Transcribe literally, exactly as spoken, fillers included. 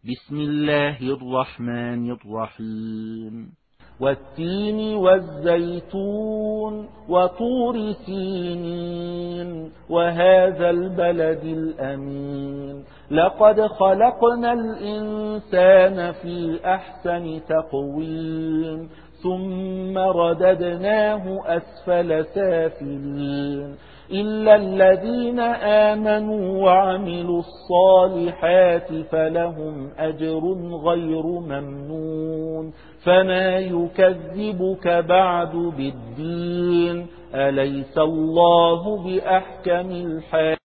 بسم الله الرحمن الرحيم والتين والزيتون وطور سينين وهذا البلد الأمين لقد خلقنا الإنسان في أحسن تقويم ثم رددناه أسفل سافلين إلا الذين آمنوا وعملوا الصالحات فلهم أجر غير ممنون فما يكذبك بعد بالدين أليس الله بأحكم الحاكمين